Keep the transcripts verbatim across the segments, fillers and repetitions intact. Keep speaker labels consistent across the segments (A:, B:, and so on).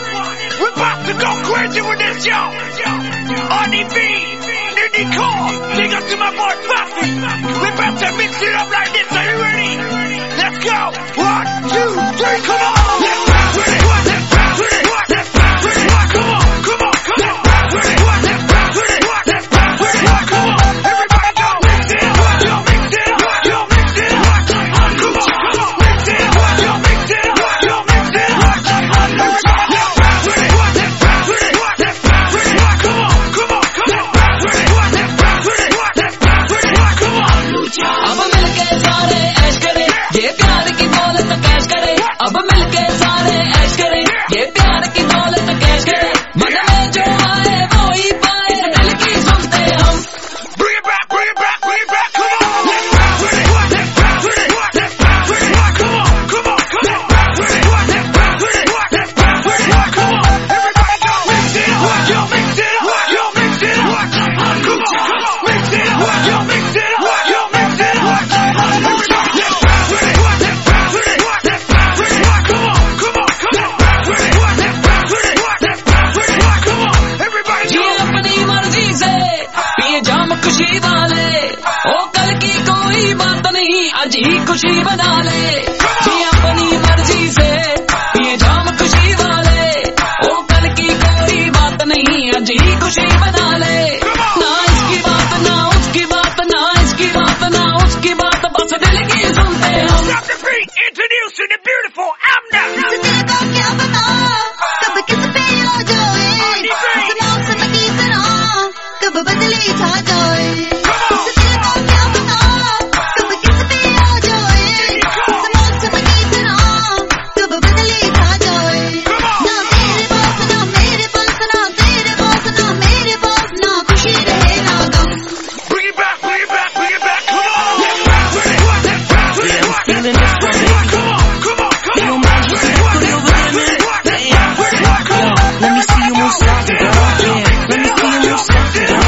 A: We're about to go crazy with this, yo. R D B, Nitty Core, big up to my boy Puffy. We're about to mix it up like this. Are you ready? Let's go. One, two, three, come on. Let's bounce with it. Let's bounce with it. Let's bounce with it. Come on, come on, come on. Let's bounce with it. Let's bounce with it. Let's bounce with it. Come on, everybody go. Mix it up. Yo, mix it up. Yo, mix it up. Come on, come on, mix it up. Yo, mix it up. Yo, mix it up. Everybody, let's bounce with it. Let's bounce with it. Let's bounce with it. Come on, come on, come on. Let's bounce with it. Let's bounce with it. Let's bounce with it. Come on.
B: अब मिलके सारे ऐश करें, ये प्यार की दौलत cash करें. अब मिलके सारे ऐश करें, ये प्यार की दौलत कैश करें. मन में जो आए वो ही पाए, दिल की सुनते हम.
A: Bring it back, bring it back, bring it back. Come on, let's bounce with it. Let's bounce with it. Let's bounce with it. Come on, come on, come on. Let's bounce with it. Let's bounce with it. Let's bounce with it. Come on, everybody go. Mix it up. Yo, mix it up. Yo, mix it up. Come on, come on. Mix it up. Yo, mix it up. Yo, mix it up. Everybody, let's bounce with it. Let's bounce with it. Let's bounce with it. Come on, come on, come on. Bounce with it. Let's bounce with it. Let's bounce with it. Come on, everybody
B: ji
A: go.
B: अपनी मर्जी से पिए जाम खुशी वाले, ओ कल की कोई बात नहीं, आज ही खुशी बना ले. जी अपनी मर्जी से पिए जाम खुशी वाले, ओ कल की कोई बात नहीं, आज ही खुशी बना ले. ना इसकी बात ना उसकी बात, ना इसकी बात ना उसकी बात, बस दिल की सुनते हम.
A: Stop the beat. Introducing the beautiful Amna.
C: दिल का क्या पता कब किस पे हो जाए, सनम सनकी तरह कब बदले छा जाए. दिल का क्या पता कब किस पे हो जाए, सनम सनकी तरह कब बदले छा जाए. ना तेरे पास ना मेरे पास, ना तेरे पास ना मेरे पास, ना खुशी रहे ना गम.
A: Bring it back, bring it back, bring it back. Come on, let's bounce with it. Let's bounce with it. Let's
D: feeling this
A: bounce with
D: one,
A: it. Come on, come on, come
D: Hey, yo,
A: on.
D: man, you see that booty over there, man?
A: Let's bounce with it. Come on.
D: Let me see you move sloppy, girl. Yeah, let me see you move sloppy, girl.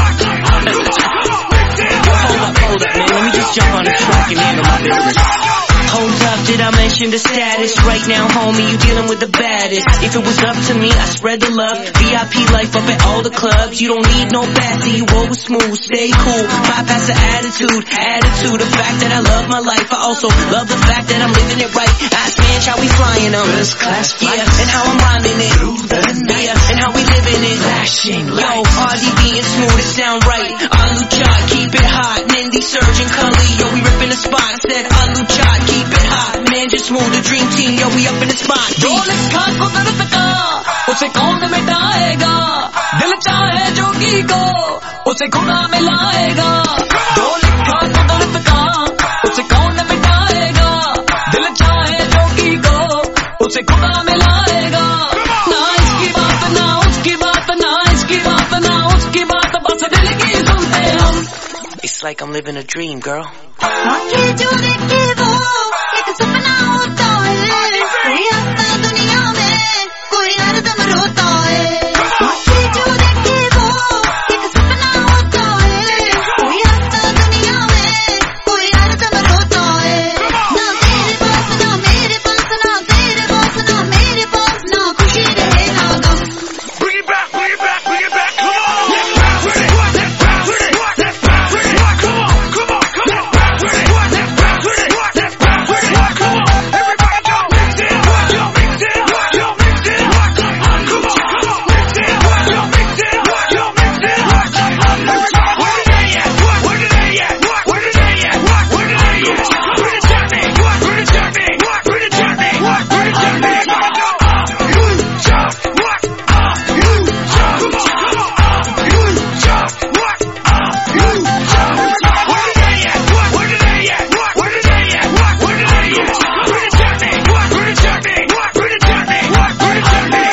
D: Hold up, hold up, man. Let me just jump on the track and handle my business. Hold up, did I mention the status? Right now, homie, you dealing with the baddest. If it was up to me, I spread the love. V I P life up at all the clubs. You don't need no bassy, you always smooth, stay cool. Bypass the attitude, attitude. The fact that I love my life, I also love the fact that I'm living it right. Ask me how we flying them, first class flights. Yeah, and how I'm rhyming it. Yeah, and how we living it. Flashing Yo, R D B and smooth, it sound right. Alu Chad, keep it hot. Nindi, Surgeon, Cully, yo, we ripping the spot. I said Alu Chad, keep it hot. Man, just smooth, the dream team, yo, we up in the spot.
B: जो लिखा कुदरत का उसे कौन मिटाएगा, दिल चाहे जोगी को उसे खुदा मिलाएगा. जो लिखा कुदरत का उसे कौन मिटाएगा, दिल चाहे जोगी को उसे खुदा मिलाएगा. ना इसकी बात ना उसकी बात, ना इसकी बात ना उसकी बात, बस दिल की सुनते हम.
D: It's like I'm living a dream, girl.
C: आंखें जो देखे वो एक सपना होता है, कोई हंसता दुनिया में कोई हरदम रोता है. आंखें जो देखे वो एक सपना होता है, कोई हंसता दुनिया में कोई हरदम रोता है. ना तेरे पास ना मेरे पास, ना तेरे पास ना मेरे पास, ना खुशी रहे ना गम.
A: Bring it back, bring it back, bring it back. Come on, let's bounce with it. Let's bounce with it. Let's bounce with it. Come on, come on, come on. Bounce with it. Let's bounce with it. Let's bounce with it. Come on, everybody go. Mix it up. Yo, mix it up. Yo, mix it up. Come on, come on. Mix it up. Yo, mix it up. Yo, mix it up. Everybody, where did they at? Where did they at? Where did they at? Where did they at? Where the journey? Where the journey? Where the journey? Where the journey? Everybody go. You just what? You just come on. You just what? You just. Where did they at? Where did they at? Where did they at? Where did they at? Where the journey? Where the journey? Where the journey? Where the journey?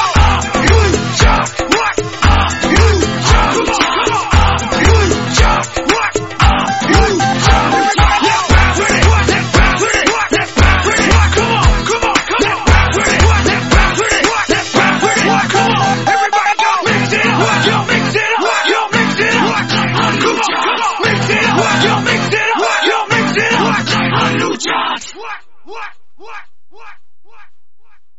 A: You just what? You just come on. You just what? You just. Let's bounce with it. Let's bounce with it. Let's bounce with it. Come on, come on, come on. Bounce with it. Let's bounce with it. Let's bounce with it. Come on, everybody go. Mix it up. Yo, mix it up. Yo, mix it up. Come on, come on. Mix it up. Yo, mix it up. Yo, mix it up. What? What? What? What? What? What?